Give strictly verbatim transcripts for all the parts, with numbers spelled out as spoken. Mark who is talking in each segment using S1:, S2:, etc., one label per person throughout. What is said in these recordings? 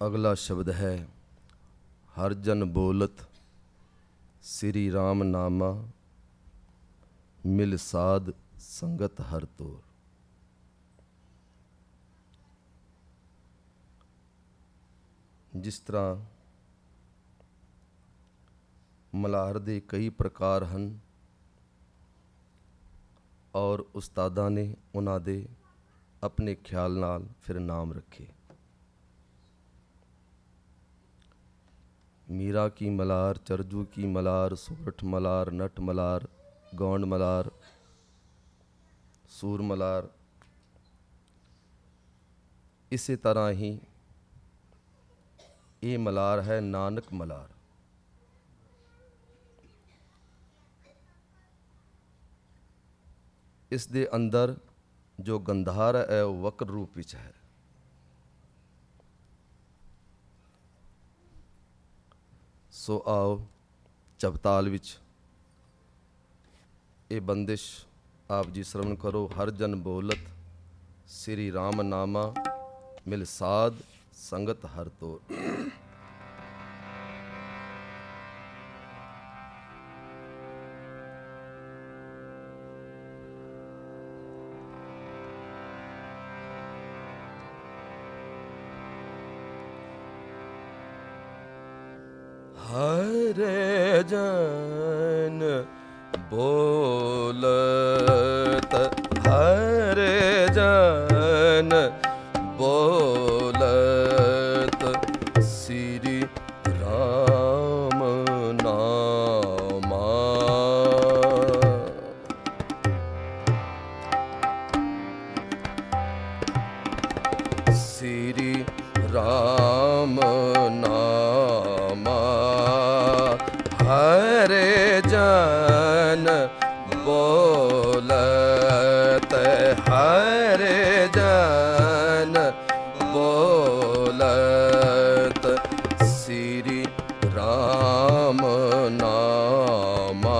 S1: अगला शब्द है हर जन बोलत श्री राम नामा, मिल साध संगत हर तोर। जिस तरह मल्हार दे कई प्रकार हैं और उस्तादा ने उन्हां दे अपने ख्याल नाल फिर नाम रखे। मीरा की मल्हार, चरजू की मल्हार, सोरठ मल्हार, नट मल्हार, गौंड मल्हार, सूर मल्हार। इसी तरह ही ये मल्हार है नानक मल्हार। इस दे अंदर जो गंधार है वह वक्र रूप विच है। सो आओ चबताल विच ये बंदिश आप जी श्रवण करो। हर जन बोलत श्री राम नामा, मिल साध संगत हर तोर। हरे जन बोलत, हरे जन बोलत श्री राम नामा, श्री राम नामा। हरे जन बोलत, हरे जन बोलत श्री राम नामा।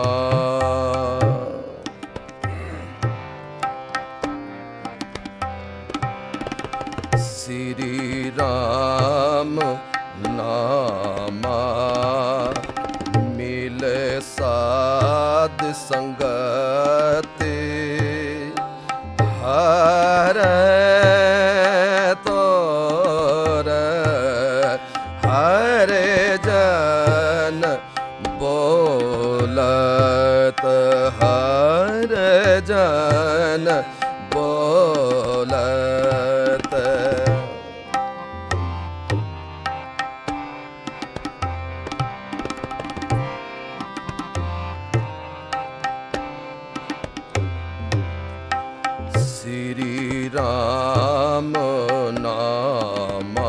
S1: श्री राम नामा, मिल साध संगत हर तोर। हरे जन बोलत, हर जन बोलत श्री राम नामा,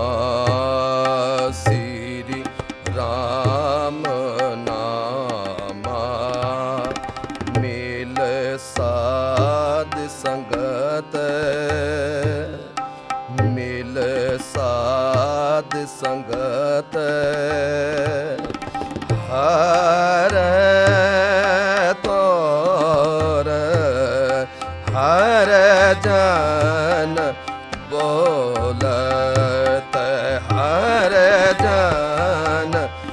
S1: श्री राम नामा, मिल साध संगत, मिल साध संगत हर तोर। हर जन बोलत, हर जन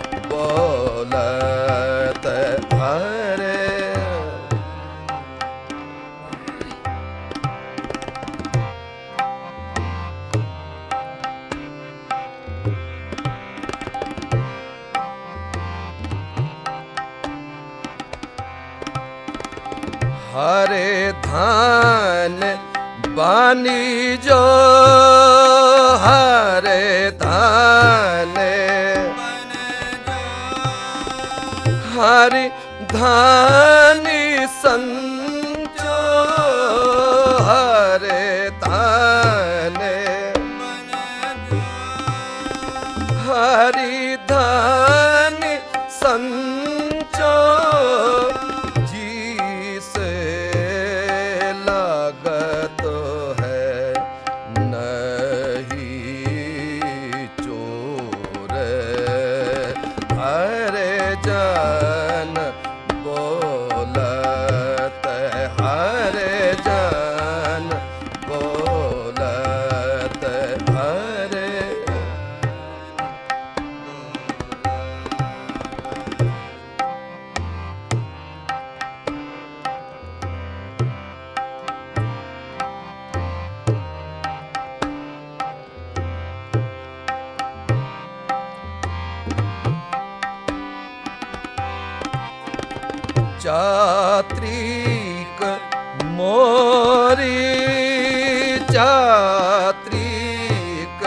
S1: बोलत हरे। हरे धान बानी जो, हरे धान, हरि धानी संचो, हरे धान, हरि धानी संचो। जन बोलत चात्रिक मोरी चात्रिक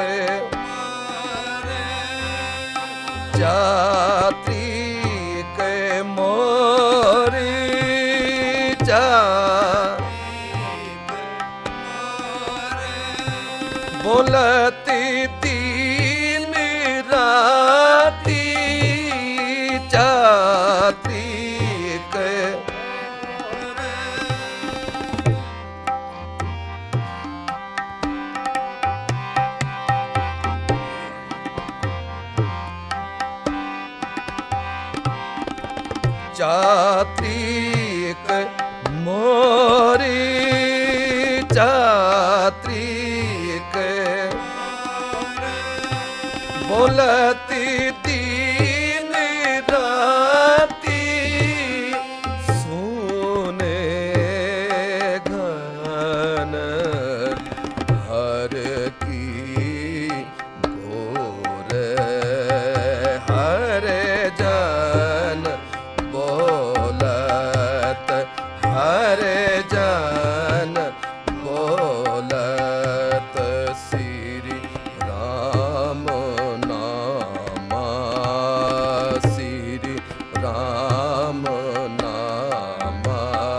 S1: चात्रिक मोरी चा बोलती तीन राती चात्रिक चात्रिक मोरी चात्रिक बोलती तीन राती सुने घन हर की घोर हर जन बोलत हर जन बोलत श्री राम नामा श्री राम नामा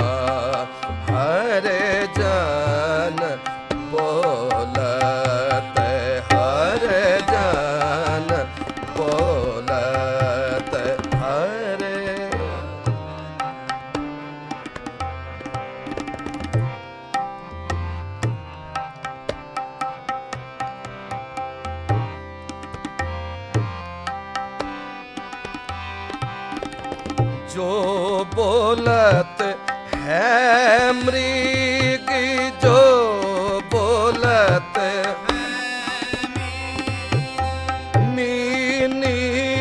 S1: हर जन बोलत हर जन बोलत हरे जो बोलत है मृग जो बोलत मीनी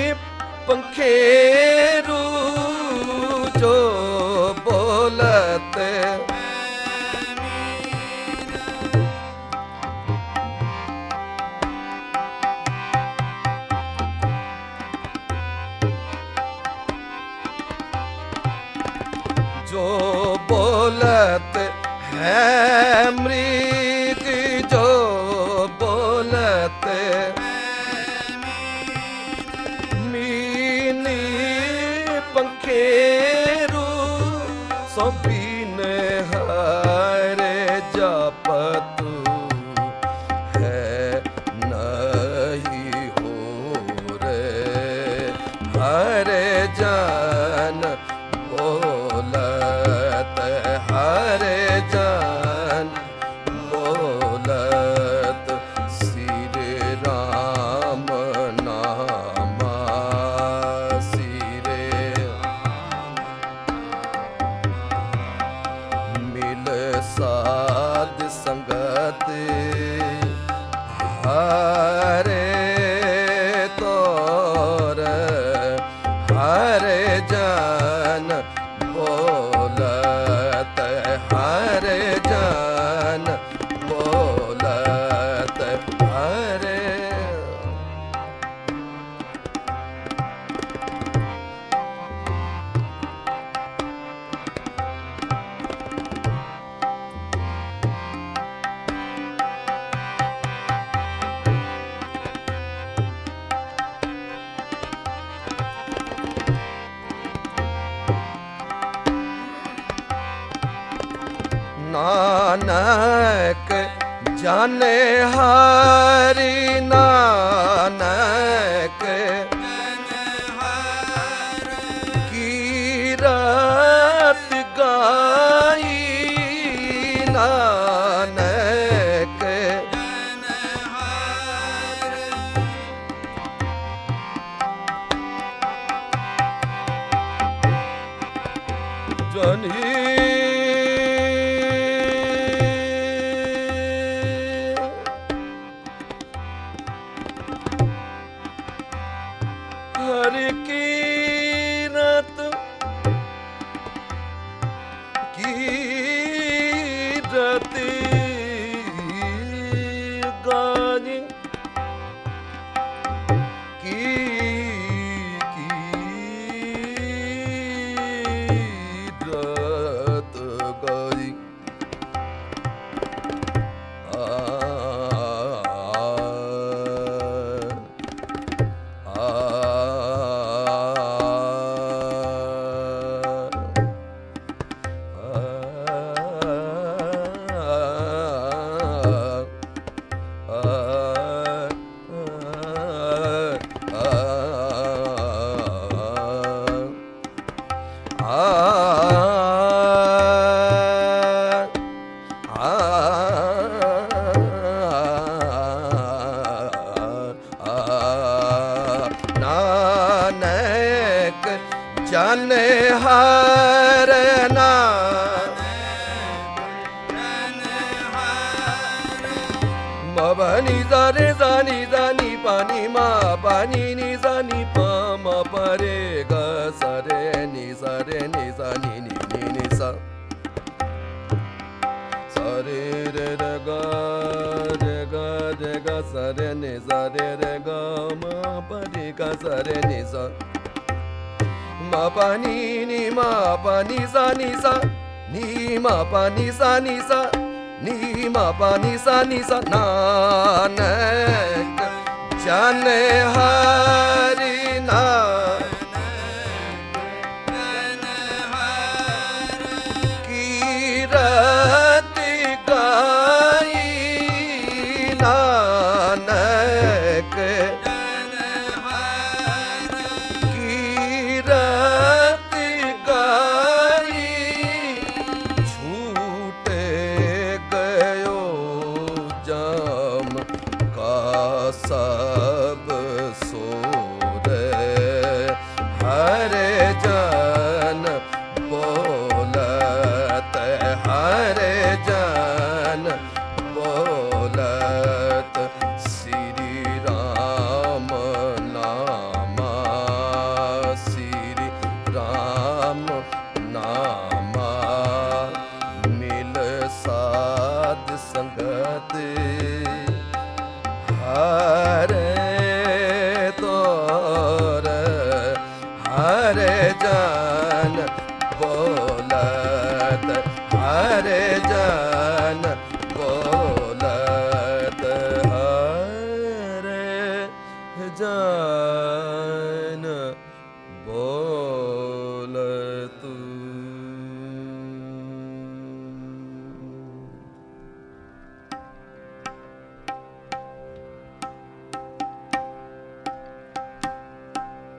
S1: पंखेरू जो बोलत जो बोलत है मृग जो बोलत मीनी पंखेरू सो बीन हरे जापतु है नहीं हो रे हरे जान बोलत हरे जान बोलत श्री राम नामा श्री मिल साध संगत हरे तोर हरे जान बोलत हरे जान बोलत हरे नानक जाने हरि नानक की रात गाई नानक जनी pa ni sa re sa ni sa ni pa ni ma pa ni ni sa ni pa ma pa re ga sa re ni sa re ni sa ni ni ni ni sa sa re re re ga re ga re ga sa re ni sa re re ga ma pa re ga sa re ni sa ma pa ni ni ma pa ni sa ni sa ni ma pa ni sa ni sa ni ma pa ni sa ni sa nanak jन hari नाम कीरति गाई नानक कीरति गाई छूटे गयो जाम का सब सोर हरे जन बोलत हरे जन बोलत